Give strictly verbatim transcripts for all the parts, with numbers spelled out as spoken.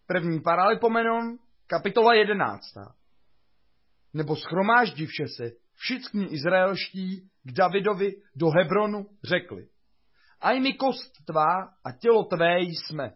První Paralipomenon, kapitola jedenáctá. Nebo schromáždivše se všichni izraelští k Davidovi do Hebronu řekli: Aj mi kost tvá a tělo tvé jsme.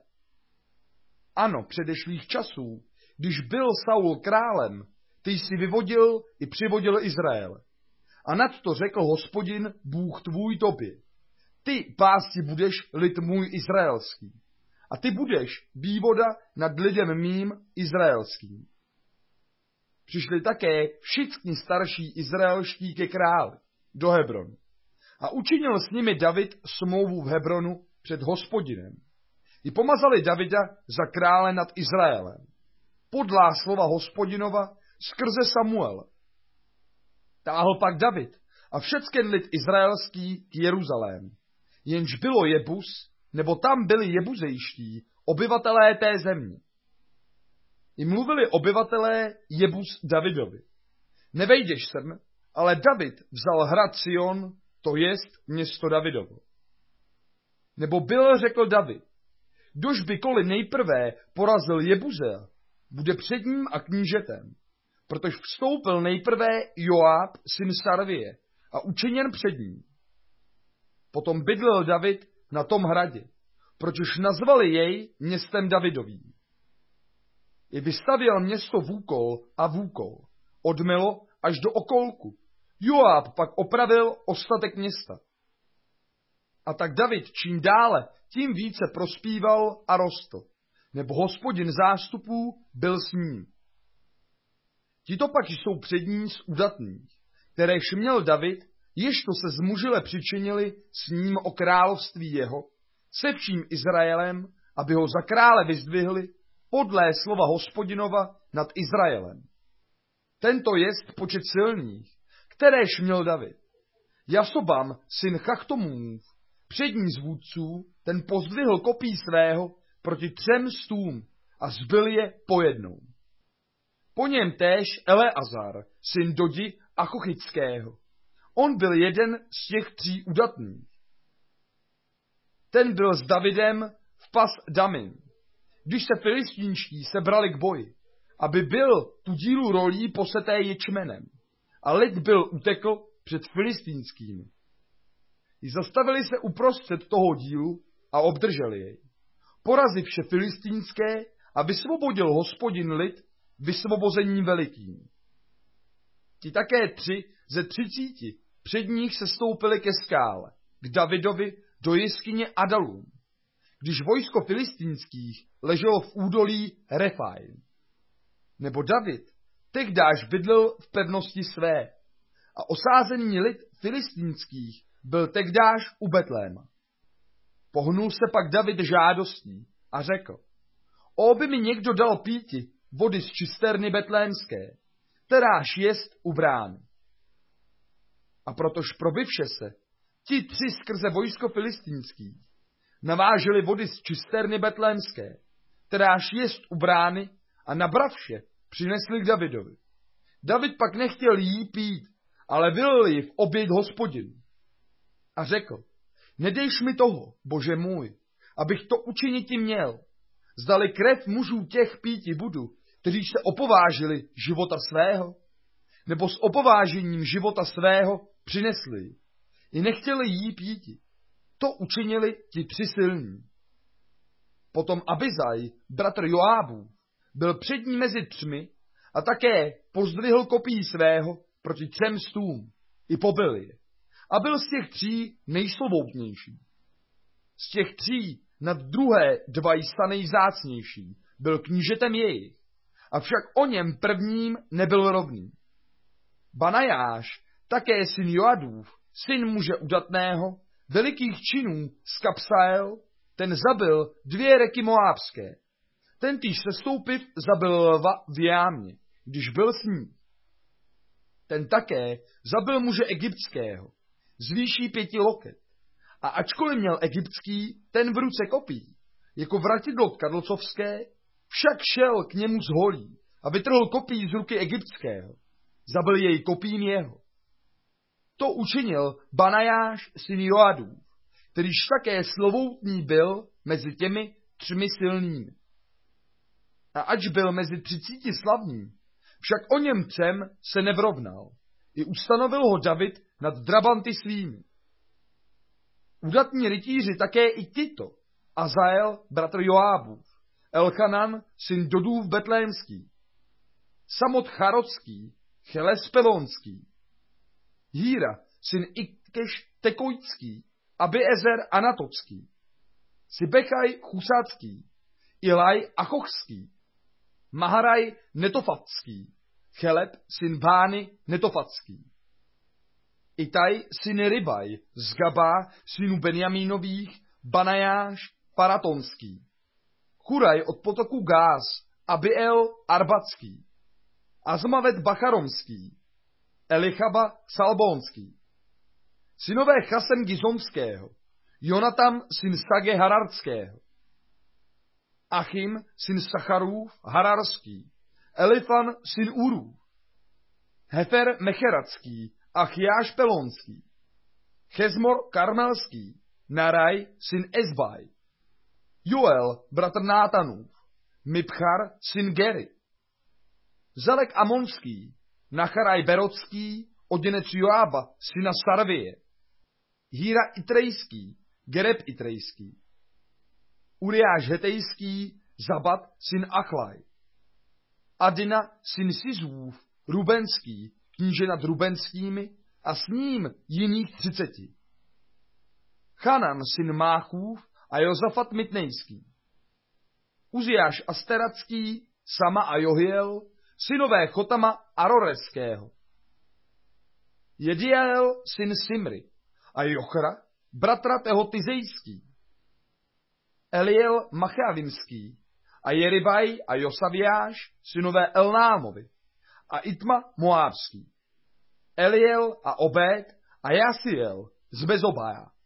Ano, předešlých časů, když byl Saul králem, ty jsi vyvodil i přivodil Izrael. A nad to řekl Hospodin, Bůh tvůj tobě: Ty pásti budeš lid můj izraelský. A ty budeš vývoda nad lidem mým izraelským. Přišli také všichni starší izraelští ke králi do Hebronu. A učinil s nimi David smlouvu v Hebronu před Hospodinem. I pomazali Davida za krále nad Izraelem. Podlá slova Hospodinova skrze Samuela. Táhl pak David a všecken lid izraelský k Jeruzalému. Jenž bylo Jebus, nebo tam byli jebuzejští, obyvatelé té země. I mluvili obyvatelé Jebus Davidovi: Nevejdeš sem, ale David vzal hrad Sion, to jest město Davidovo. Nebo byl, řekl David: Kdož bykoli nejprve porazil Jebuzea, bude před ním a knížetem, protože vstoupil nejprve Joáb, syn Sarvie, a učiněn před ním. Potom bydlel David na tom hradě, protože nazvali jej městem Davidovým. I vystavěl město vůkol a vůkol, od Milo až do okolku. Joáb pak opravil ostatek města. A tak David čím dále, tím více prospíval a rostl, nebo Hospodin zástupů byl s ním. Tito pak jsou přední z udatných, kteréž měl David, ježto se zmužile přičinili s ním o království jeho, se vším Izraelem, aby ho za krále vyzdvihli podlé slova Hospodinova nad Izraelem. Tento jest počet silných, kteréž měl David. Jasobam, syn Chachtomův, přední z vůdců, ten pozdvihl kopí svého proti třem stům a zbyl je pojednou. Po něm též Eleazar, syn Dodi a Chochického. On byl jeden z těch tří udatných. Ten byl s Davidem v Pas Damim, když se filistínští sebrali k boji, aby byl tu dílu rolí poseté ječmenem, a lid byl utekl před filistínskými. I zastavili se uprostřed toho dílu a obdrželi jej. Porazivše filistínské a vysvobodil Hospodin lid vysvobozením velikým. Ti také tři ze třicíti před nich se stoupili ke skále, k Davidovi do jeskyně Adalum, když vojsko filistínských leželo v údolí Refaim. Nebo David tehdáž bydlel v pevnosti své a osázený lid filistínských byl tehdáž u Betléma. Pohnul se pak David žádostí a řekl: O, by mi někdo dal píti vody z čisterny betlémské, kteráž jest u brány. A protož probivše se, ti tři skrze vojsko filistínský naváželi vody z čisterny betlémské, kteráž jest u brány, a nabravše přinesli k Davidovi. David pak nechtěl jí pít, ale vylil ji v oběť Hospodinu. A řekl: Nedejš mi toho, Bože můj, abych to učiniti měl. Zdali krev mužů těch píti budu, kteří se opovážili života svého, nebo s opovážením života svého přinesli ji. I nechtěli jí píti. To učinili ti tři silní. Potom Abizaj, bratr Joábův, byl přední mezi třmi a také pozdvihl kopí svého proti třem stům i pobil je. A byl z těch tří nejslovoutnější. Z těch tří nad druhé dva jsta nejzácnější byl knížetem jejich, avšak o něm prvním nebyl rovný. Banajáš, také syn Joadův, syn muže udatného, velikých činů z Kapsael, ten zabil dvě reky moábské. Ten týž sestoupiv zabil lva v jámě, když byl s ní. Ten také zabil muže egyptského, z výší pěti loket. A ačkoliv měl egyptský ten v ruce kopí, jako vratidlo kadlcovské, však šel k němu z holí a vytrhl kopí z ruky egyptského. Zabil jej kopím jeho. To učinil Banajáš, syn Joadův, kterýž také slovoutný byl mezi těmi třemi silnými. A ač byl mezi třicíti slavní, však o něm třem se nevrovnal. I ustanovil ho David nad drabanty svými. Udatní rytíři také i tito. Azael, bratr Joábův, Elchanan, syn Dodův betlémský, Samot Charocký, Cheles Pelonský, Híra, syn Ikkeš Tekojcký, Abiezer Anatocký, Sibechaj Chusácký, Ilaj Achochský, Maharaj Netofatský, Cheleb, syn Bány Netofatský, Itaj, syn Rybaj, z Gaba, synu Benjamínových, Banajáš Paratonský, Churaj od potoku Gáz, Abiel Arbatský, Azmavet Bacharomský, Elichaba Salbonský, synové Chasem Gizonského, Jonatam, syn Sage Harardského, Achim, syn Sacharův Hararský, Elifan, syn Urův, Hefer Mecheratský, Achiáš Pelonský, Chezmor Karmelský, Naraj, syn Ezbaj, Joel, bratr Nátanův, Mipchar, syn Gery, Zelek Amonský, Nacharaj Berocký, oděnec Joába, syna Sarvie, Híra Itrejský, Gereb Itrejský, Uriáš Hetejský, Zabat, syn Achlaj, Adina, syn Sizův, Rubenský, kníže nad Rubenskými, a s ním jiných třiceti. Chanan, syn Máchův, a Jozafat Mitnejský. Uziáš Asteracký, Sama a Johiel, synové Chotama Aroreského. Jediel, syn Simry, a Jochra, bratra Tehotizejský. Eliel Machavimský, a Jeribaj a Josaviáš, synové Elnámovi, a Itma Moábský. Eliel a Obed a Jasiel z Bezobaja.